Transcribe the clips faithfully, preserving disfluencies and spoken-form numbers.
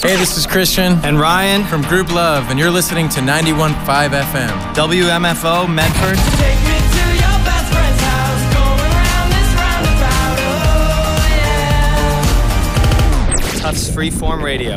Hey, this is Christian and Ryan from Group Love, and you're listening to ninety-one point five F M. W M F O, Medford. Take me to your best friend's house, going round this roundabout, oh yeah. Tufts Freeform Radio.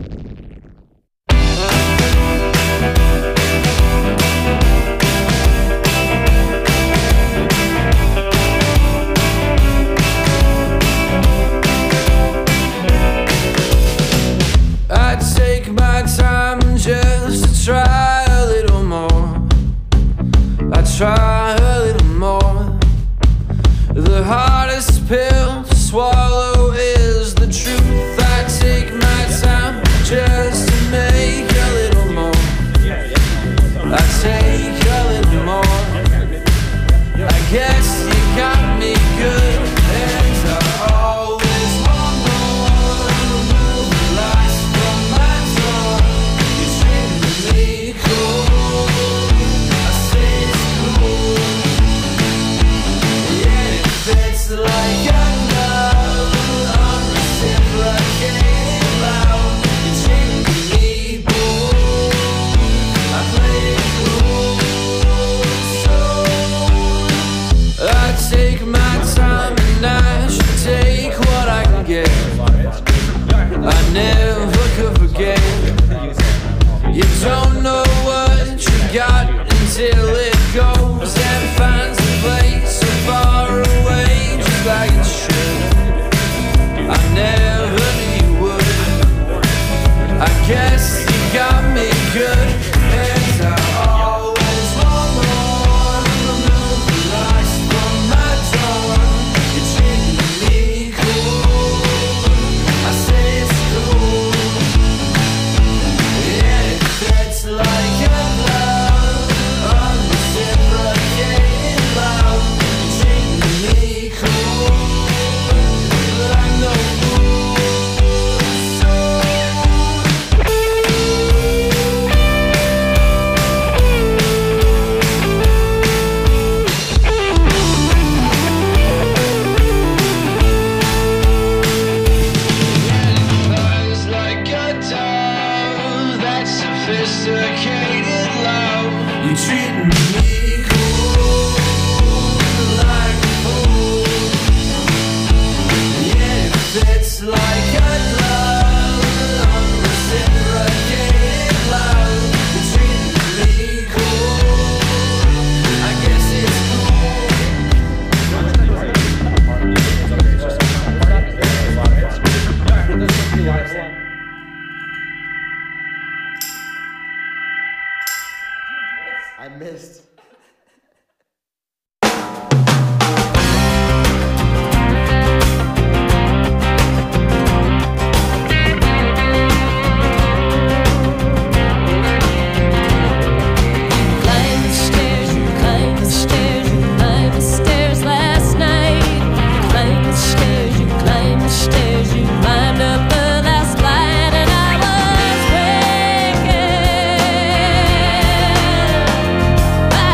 I take my time just to try a little more. I try a little more. The hardest pill to swallow is the truth. I take my time just to make a little more. I take a little more. I guess you got me good, and I always want more. Remove the lies from my tongue. You're treating me cool. I say it's cool. Yeah, it fits like a glove. I'm reciprocating loud. You're treating me cool. I play it cool. So I take my time and I should take what I can get. I never could forget. You don't know what you got until it goes and finds a place so far away, just like it should. I never knew you would. I guess you got me good, and I always want more. Remove the lies from my tongue. You're treating me cool. I say it's cool. Yeah, it fits like a glove. I'm reciprocating loud. You're treating me cool. Like no fool. So Buzz like a dove, that sophisticated love. You treating me cool, like a fool. Yeah, it fits like a glove. I'm reciprocating love. You treating me cool. I guess it's I missed. Climb the stairs, you climbed the stairs, you climbed the stairs last night. Climb the stairs, you climbed the stairs, you climbed up the last flight, and I was breaking. I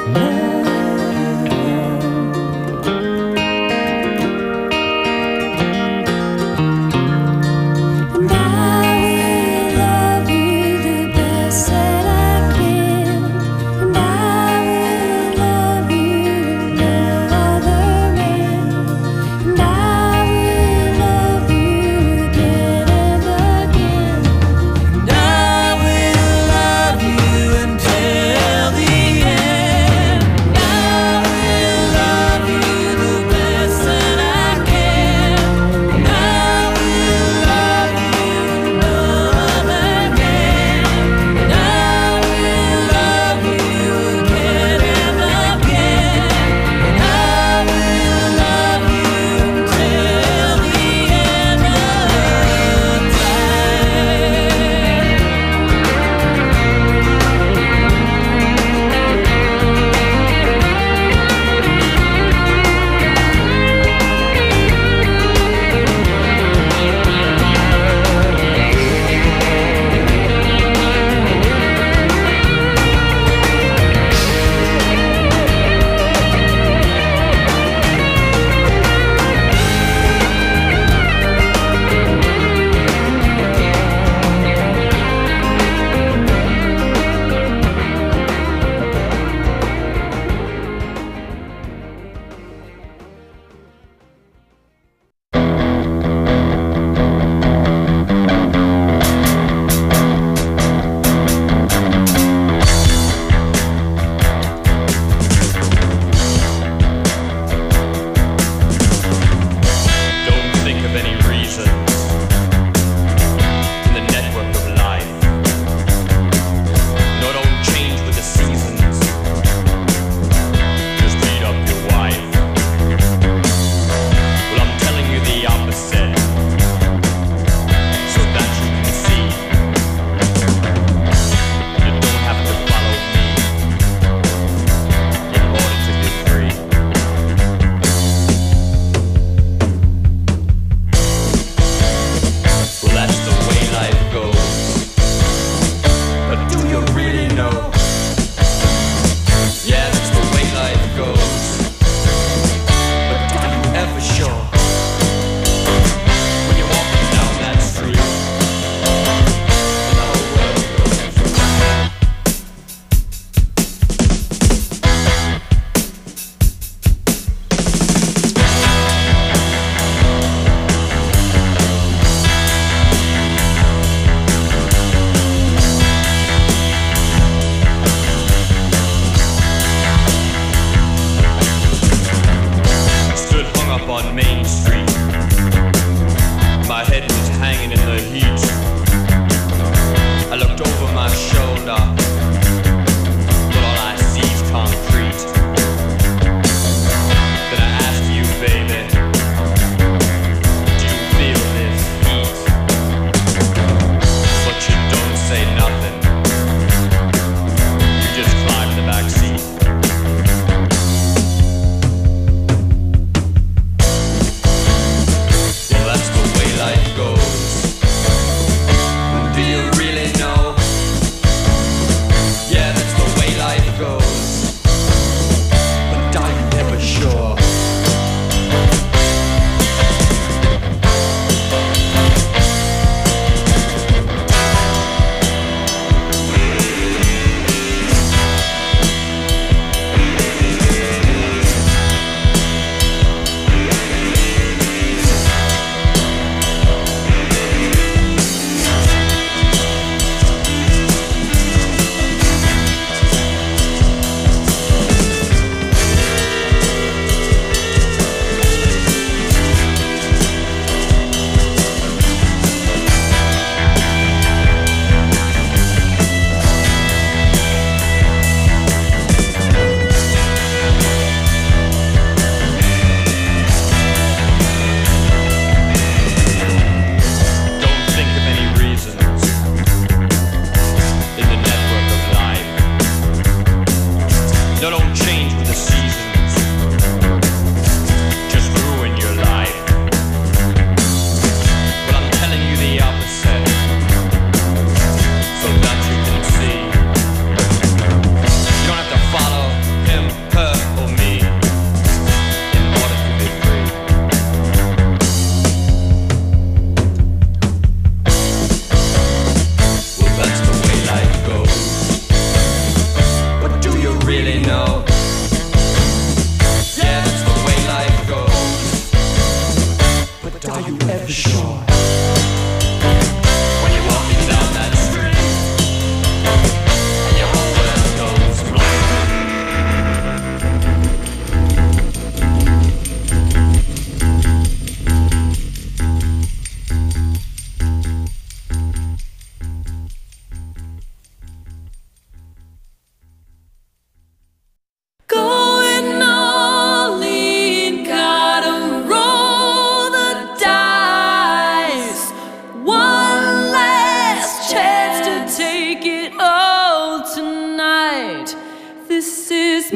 him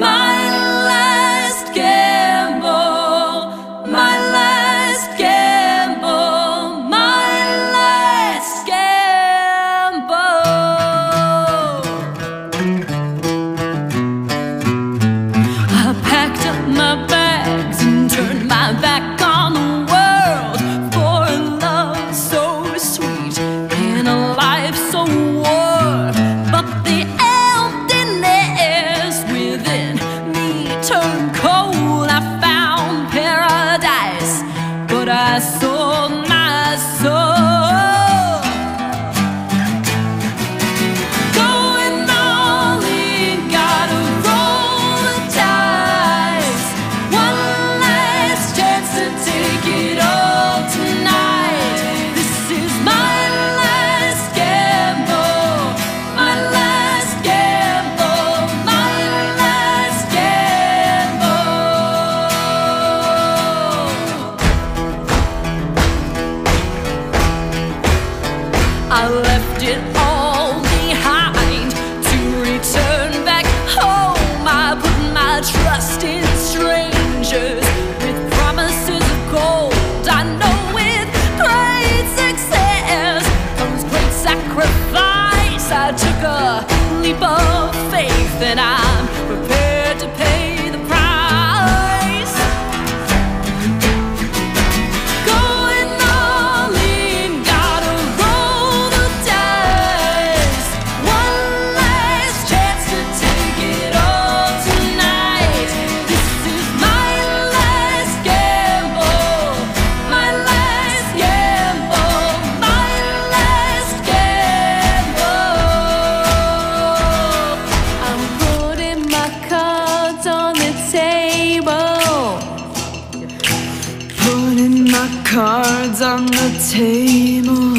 my last gamble, my last gamble, my last gamble. I packed up my bags and turned my back on the world for a love so sweet in a life so warm. But the emptiness within me turned cold. I found paradise, but I sold my soul. Going all in, gotta roll the dice. One last chance to take it all tonight. This is my last gamble, my last gamble, my last gamble. I left it all behind to return back home. I put my trust in strangers with promises of gold. I know with great success comes great sacrifice. I took a leap of faith and I'm prepared to pay the price. Going all in, gotta roll the dice. One last chance to take it all tonight. This is my last gamble, my last gamble, my last gamble. I'm putting my cards on the table. Putting my cards on the table.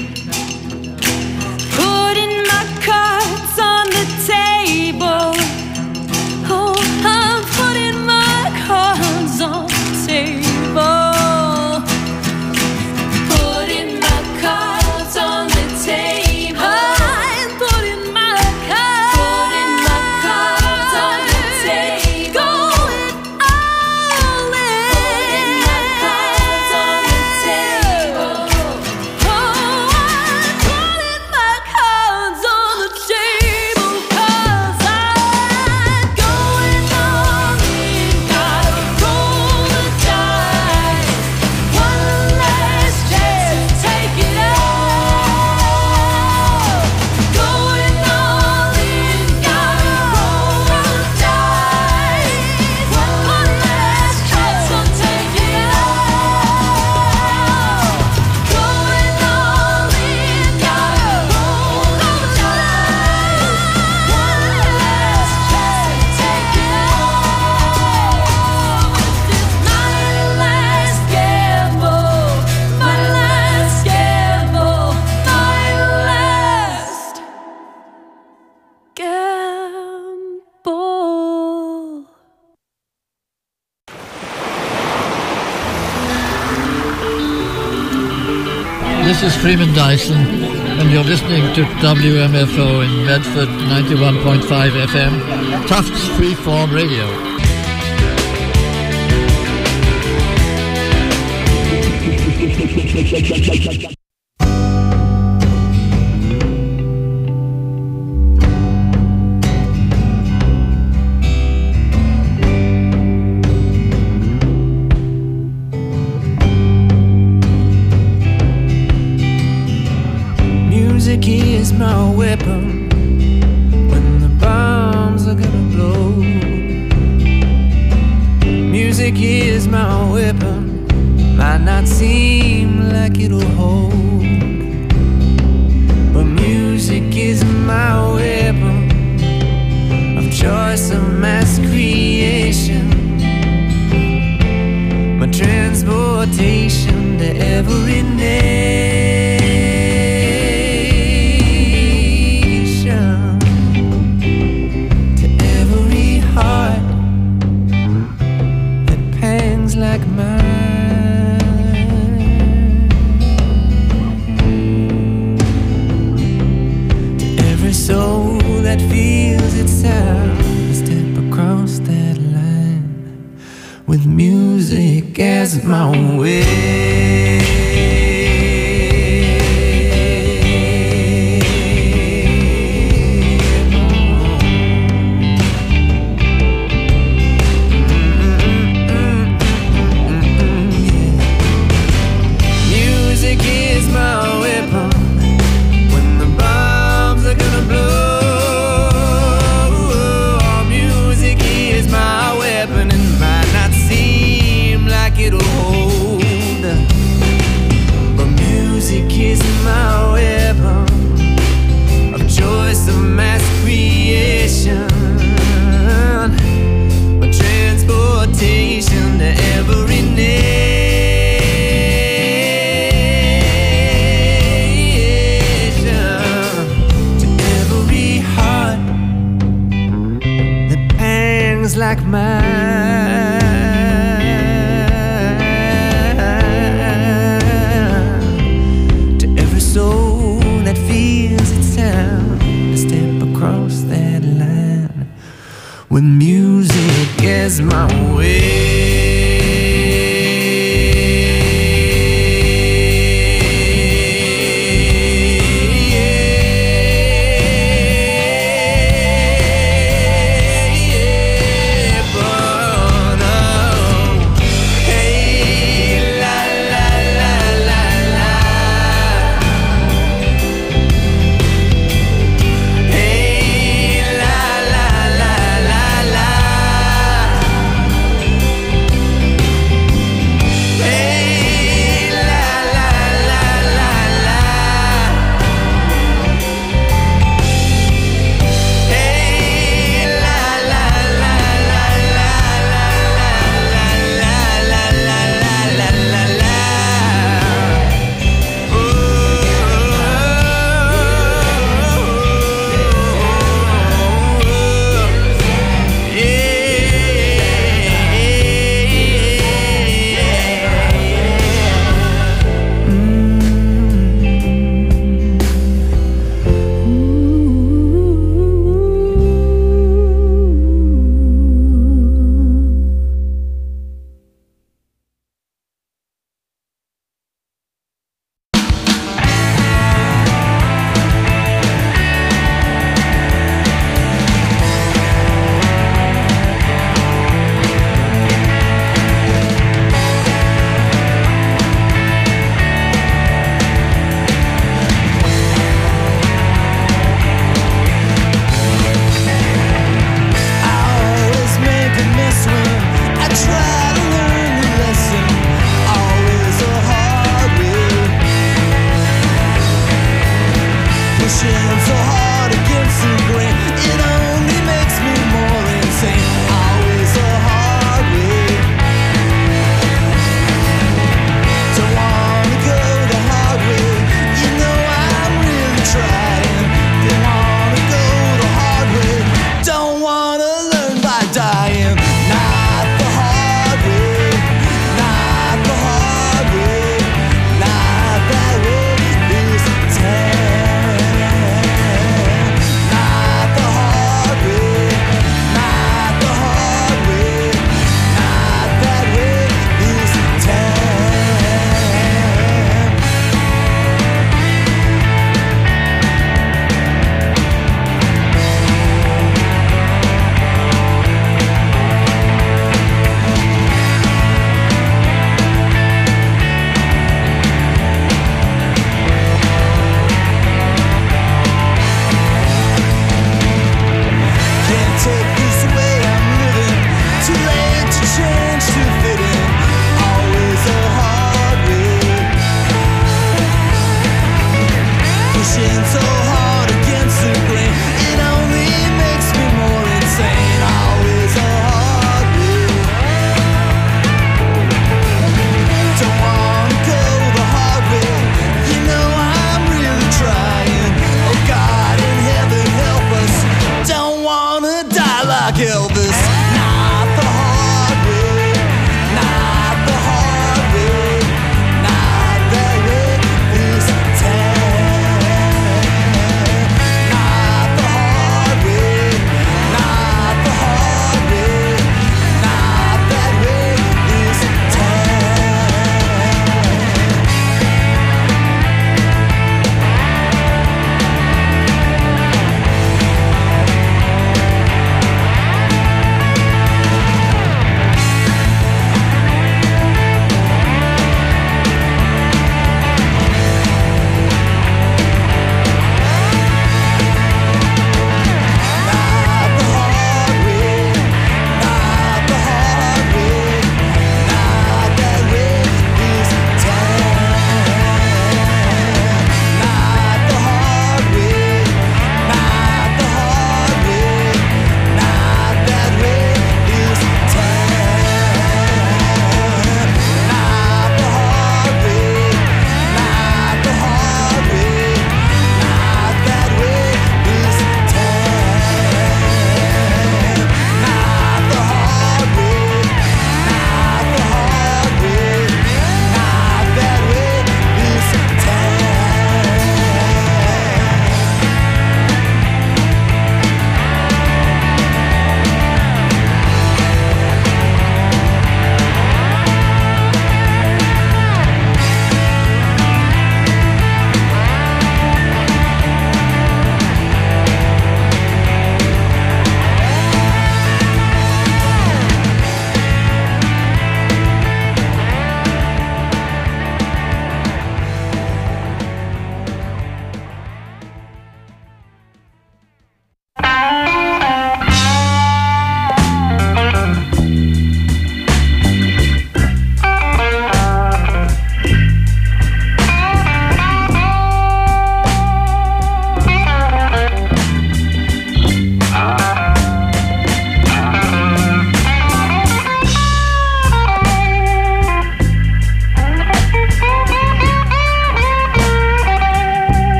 Putting my cards on the table. Oh, I'm putting my cards on the table. Putting my cards on the table. I'm putting my cards, putting my cards on the table. Going all in. Putting my cards on the table. Oh, I'm putting my cards on the table 'cause I'm going all in. Gotta roll the dice. One last chance to take it all. Going all in. Gotta roll the dice. One last chance to take it all. Going all in. Gotta roll the dice. One last chance to take it all. This is my last gamble, my last gamble, my last gamble. This is Freeman Dyson, and you're listening to W M F O in Medford, ninety-one point five F M, Tufts Freeform Radio. Music is my weapon when the bombs are gonna blow. Music is my weapon, might not seem like it'll hold, but music is my weapon of choice, of mass creation, my transportation to every nation, to every heart that pangs like mine, to every soul that feels its sound. Step across the with music as my way. Music is my weapon when the bombs are gonna blow. Music is my weapon and might not seem like it'll hold, but music is my weapon of choice, of mass creation, of transportation to every nation. Like mine, to every soul that feels its sound, to step across that line with music as my way.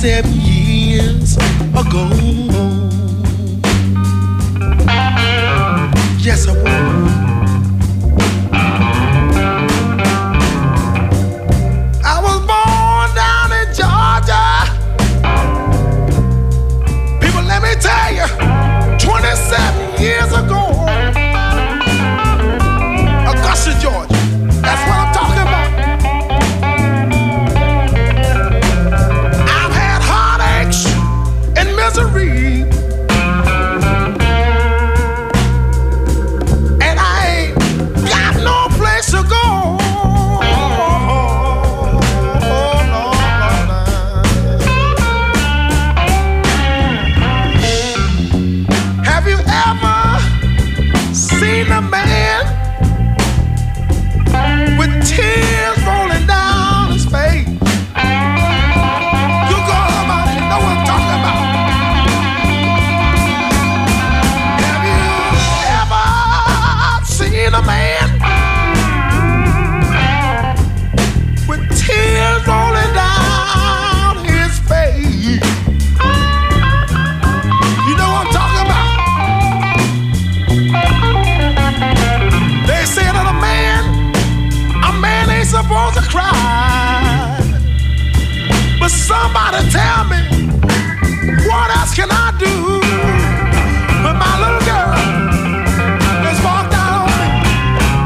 twenty-seven years ago. Yes, I will. I was born down in Georgia. People, let me tell you, twenty-seven years ago, Augusta, Georgia. That's what I'm talking about. I've had heartaches and misery, and I ain't got no place to go. Have you ever seen a man with tears rolling down his face? You go about it, know what I'm talking about. Have you ever seen a man with tears rolling down his face? You know what I'm talking about. They say that a man A man ain't supposed to cry, but somebody tell me, what else can I do when my little girl is walked out on me?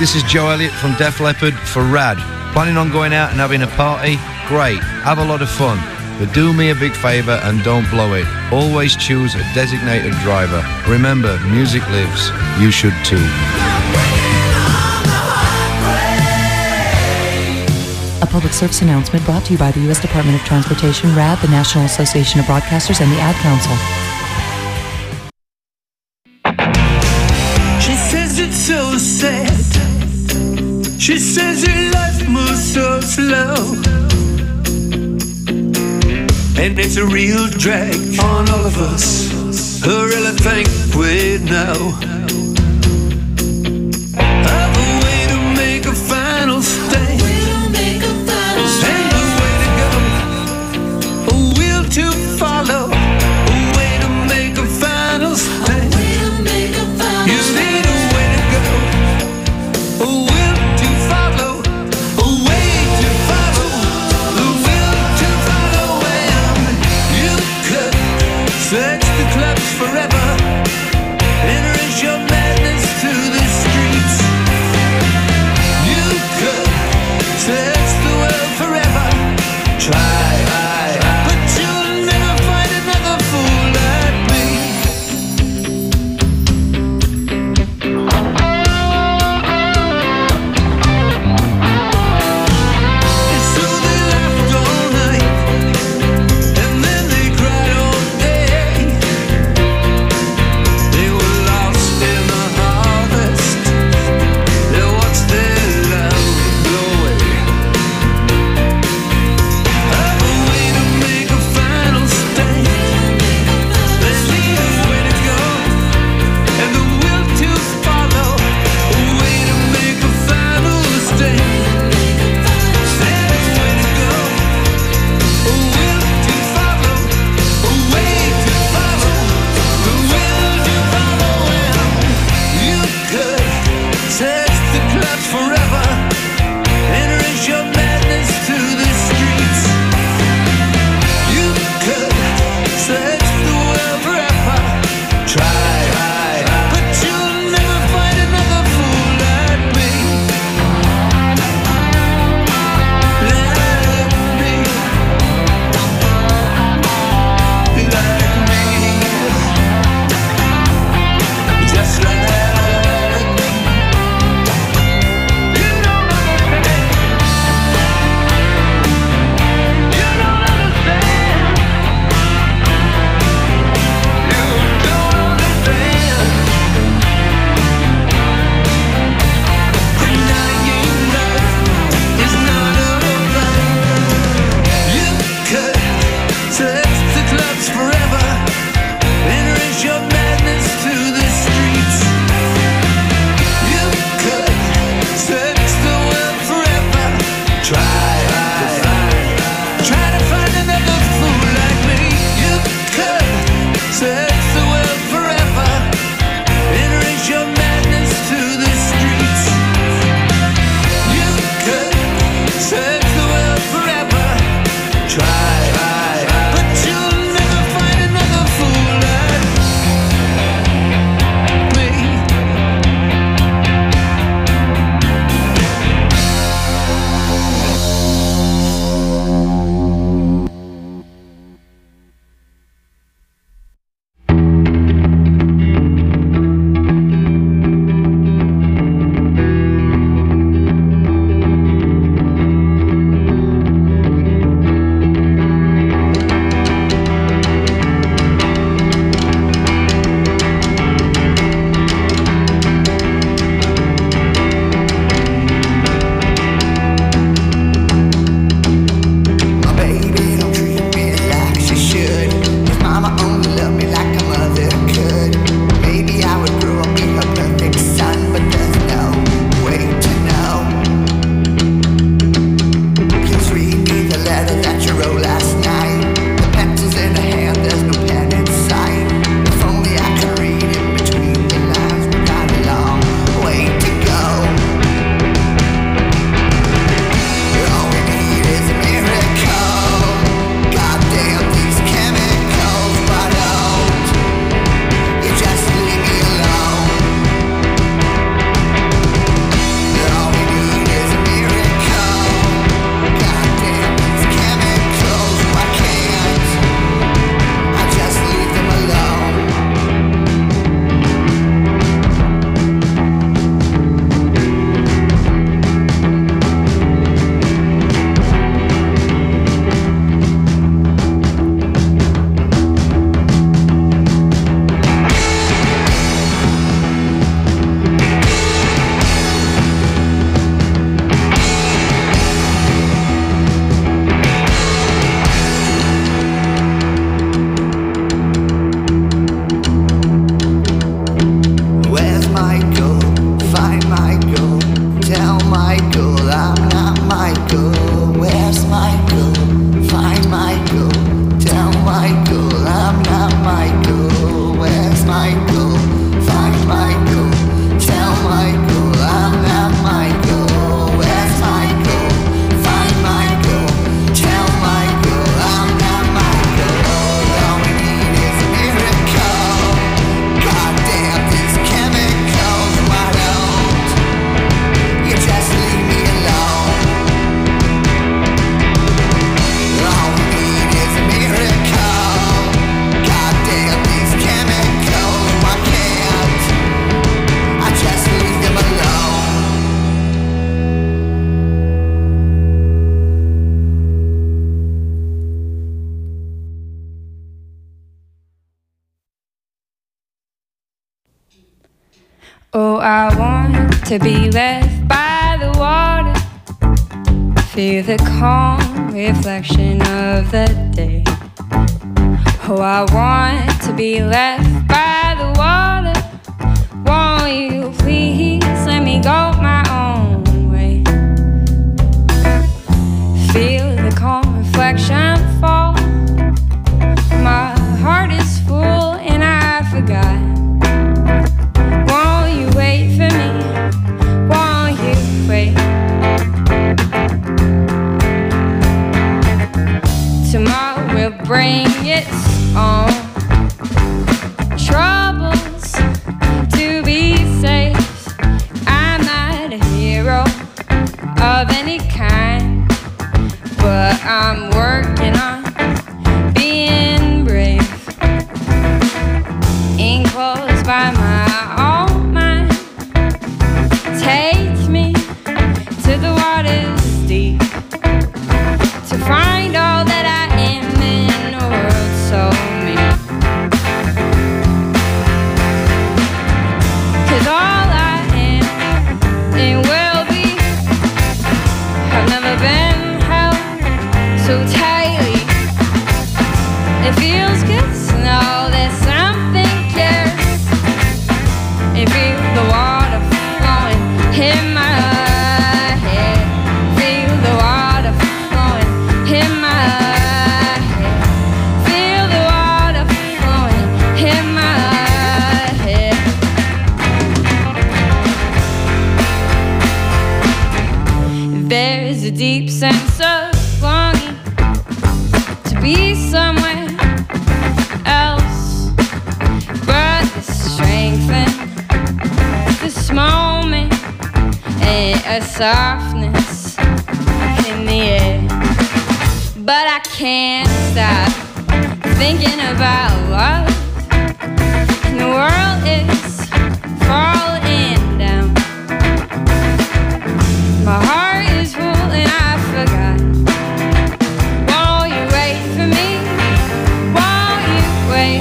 This is Joe Elliott from Def Leppard for Rad. Planning on going out and having a party? Great, have a lot of fun. But do me a big favour and don't blow it. Always choose a designated driver. Remember, music lives. You should too. A public service announcement brought to you by the U S Department of Transportation, R A D, the National Association of Broadcasters, and the Ad Council. She says it's so sad. She says your life moves so slow. And it's a real drag on all of us. I really think we know. Have a way to make a final stand. And a way to go. A will to follow. A way to make a final stand. You need a way to go. A will to follow. A way to follow. A will to follow. And you could search the clubs forever. Enter a show. Oh, I want to be left by the water, feel the calm reflection of the day. Oh, I want to be left by the water. Won't you please let me go my own way? Feel the calm reflection fall. My heart is full and I forgot. Won't you wait for me? Won't you wait? Tomorrow will bring its own troubles to be safe. I'm not a hero of any kind, but I'm working on being brave. Enclosed by my own mind, take me to the waters deep to find all that I am in a world so mean. 'Cause all I am and will be have never been held so tightly. It feels good to know that something cares. It feels the water flowing in my head. Feel the water flowing in my head. Feel the water flowing in my head. There's a deep sense of longing to be somewhere else, but the strength in this moment and a softness in the air. But I can't stop thinking about love, and the world is falling down. My heart is full and I forgot. Won't you wait for me? Won't you wait?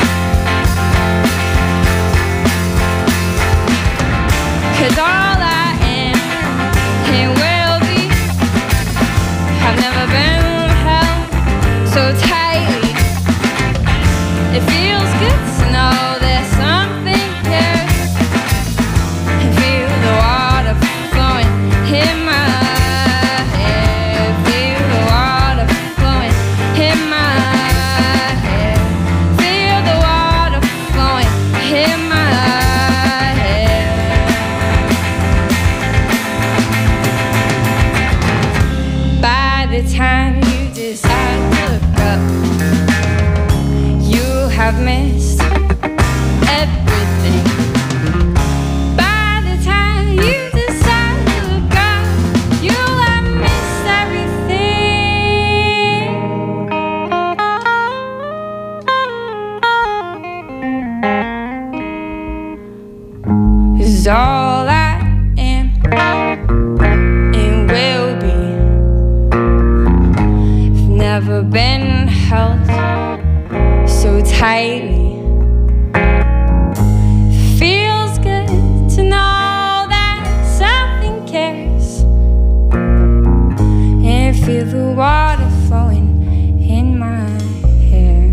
'Cause all I am and will be have never been held so tightly. It feels good to know that something cares. And feel the water flowing in my head. Feel the water flowing in my head. Feel the water flowing in my head. By the time you decide to look up, you have missed everything. By the time you decide to look up, you have missed everything. 'Cause all I am and will be have never been held so tightly. Feels good to know that something cares. And feel the water flowing in my hair.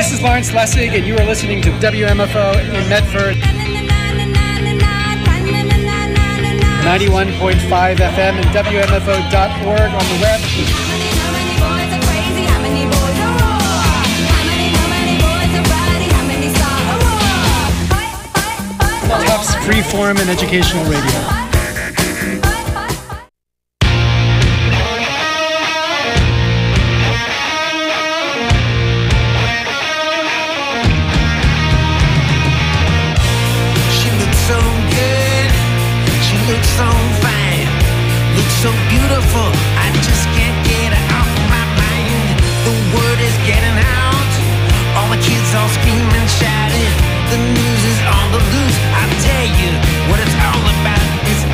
This is Lawrence Lessig, and you are listening to W M F O in Medford. ninety-one point five F M and W M F O dot org on the web. Tufts Freeform and Educational Radio. So fine, looks so beautiful, I just can't get it off my mind. The word is getting out, all the kids all screaming, shouting. The news is on the loose, I tell you what it's all about. It's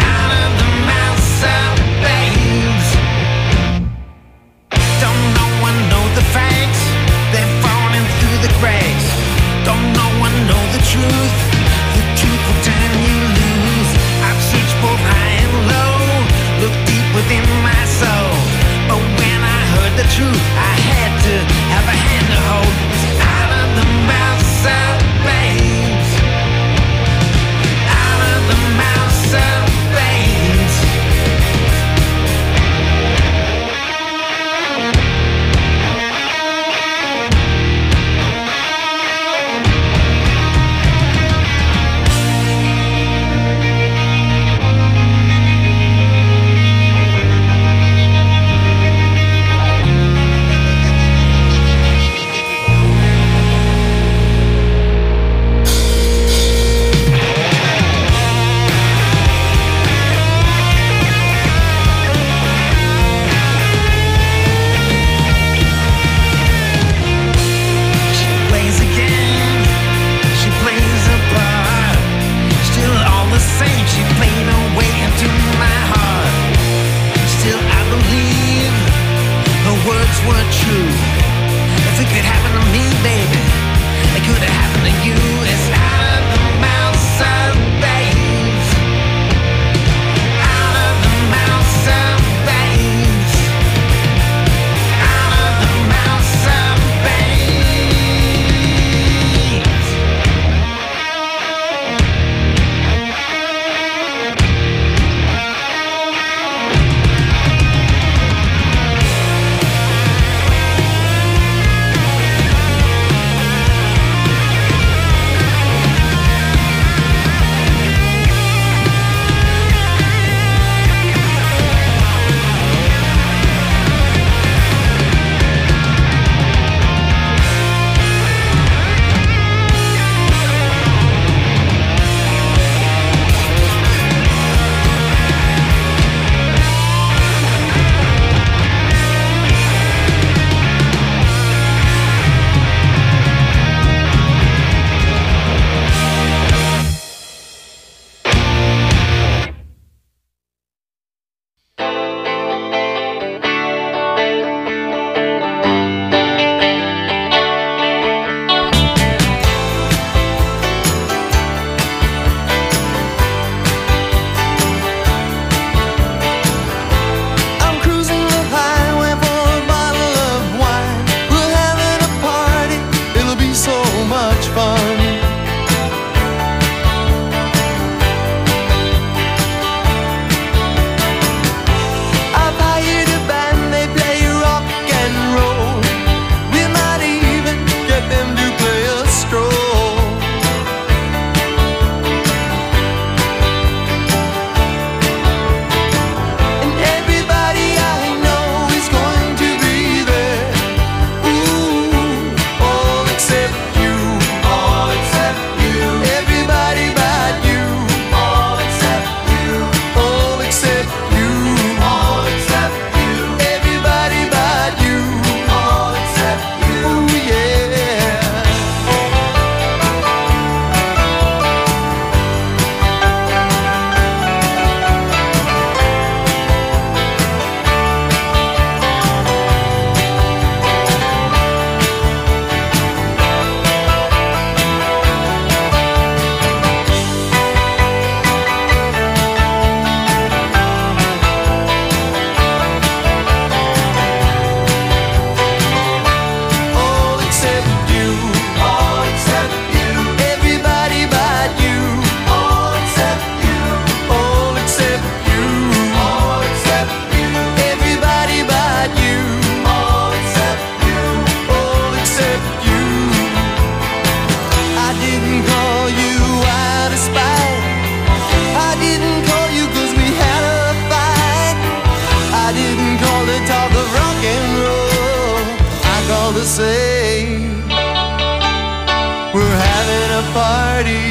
party.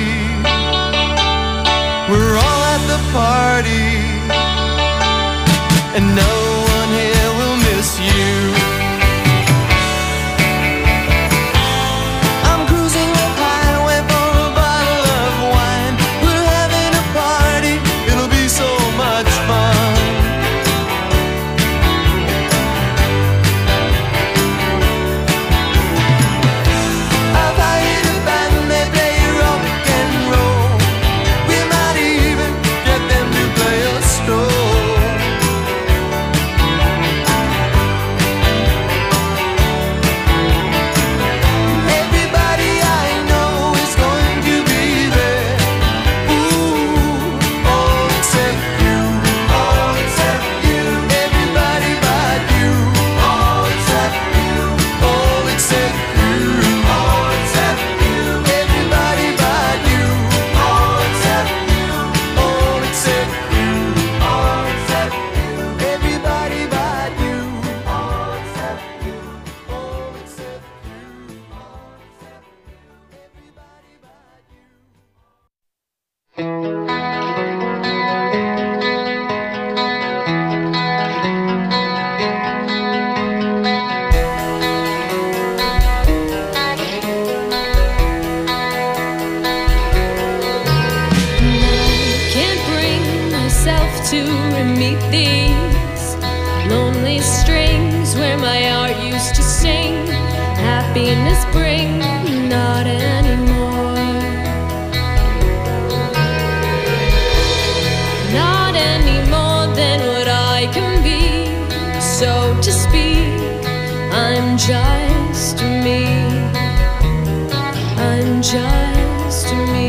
We're all at the party, and no one here will miss you. I'm cruising the highway for a bottle of wine. We're having a party, it'll be so much fun. I've hired a band, they play rock and roll. We might even get them to play a stroll. Everybody I know is going to be there. Ooh, all except you, all except you. Everybody but you, all except you, all except you, all except you. Everybody but you, all except you, all except you, all except you. Everybody but you, all except you, all except you, all except you. Everybody but you. Can't bring myself to meet these lonely strings where my heart used to sing. Happiness bring, not anymore. Not any more than what I can be. So to speak, I'm just me. I'm just me.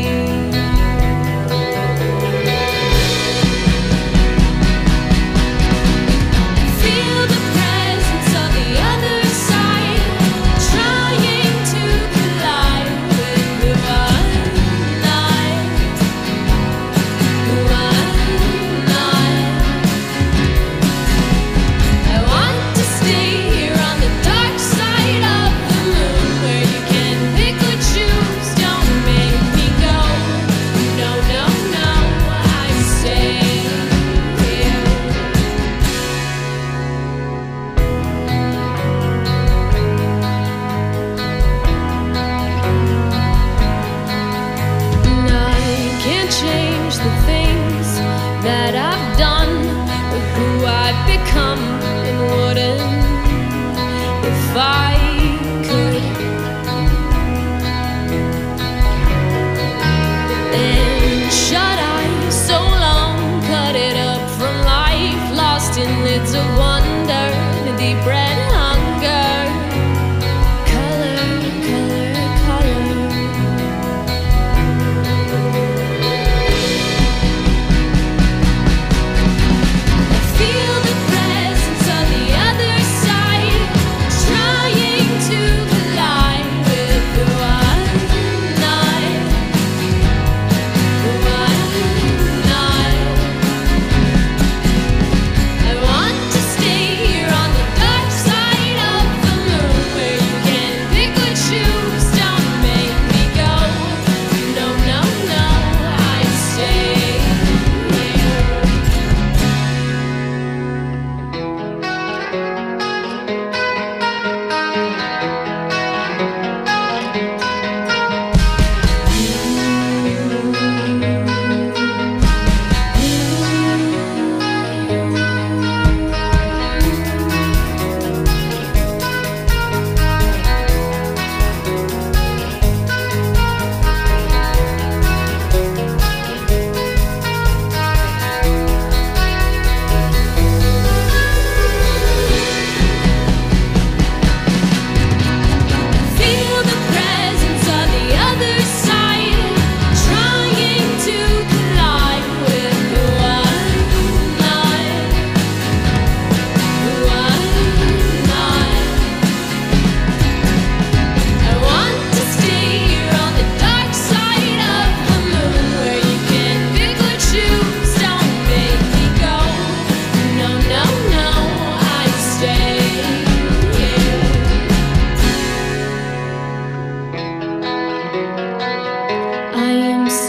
Feel the presence of the other side, trying to collide with who I'm not, who I'm not. I want to stay here on the dark side of the moon, where you can pick or choose, don't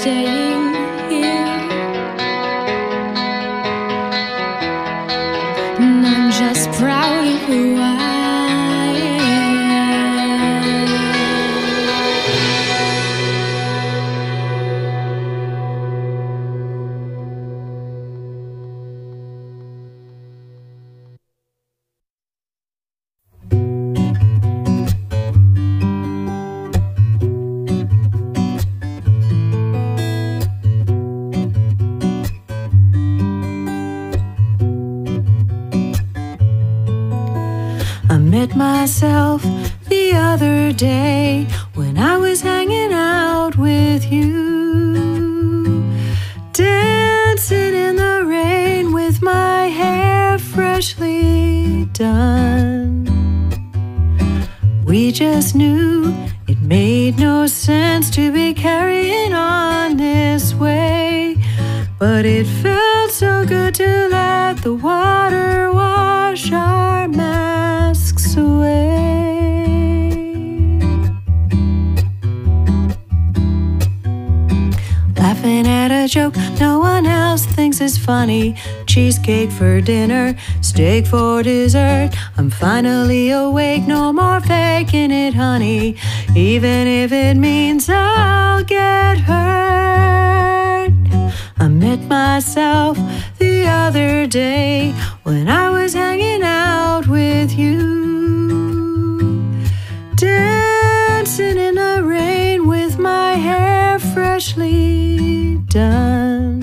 staying here. And I'm just proud of who I am. Met myself the other day when I was hanging out with you, dancing in the rain with my hair freshly done. We just knew it made no sense to be carrying on this way, but it felt so good to let the water wash our masks away. Laughing at a joke no one else thinks is funny. Cheesecake for dinner, steak for dessert. I'm finally awake, no more faking it, honey, even if it means I'll get hurt. I met myself the other day when I was hanging out with you, dancing in the rain with my hair freshly done.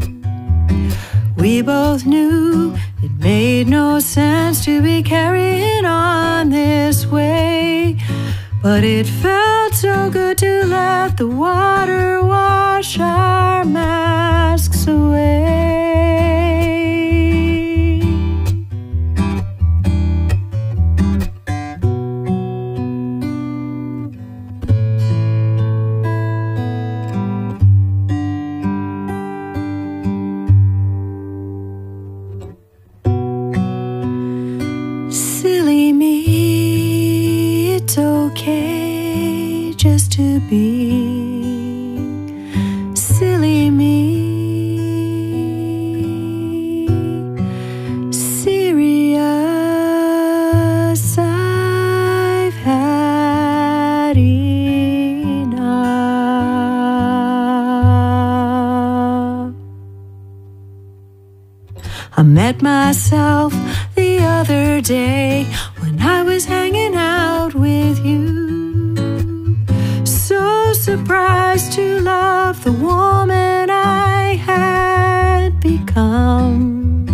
We both knew it made no sense to be carrying on this way, but it felt so good to let the water wash our masks away. Silly me, it's okay just to be silly me. Serious, I've had enough. I met myself the other day when I was hanging out with you, so surprised to love the woman I had become.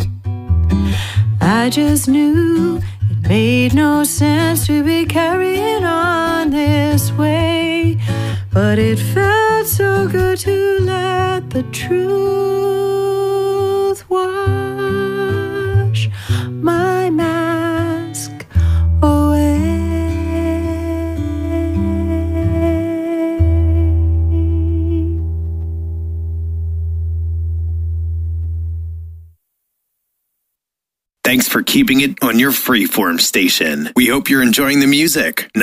I just knew it made no sense to be carrying on this way, but it felt so good to let the truth wash my mask away. Thanks for keeping it on your freeform station. We hope you're enjoying the music.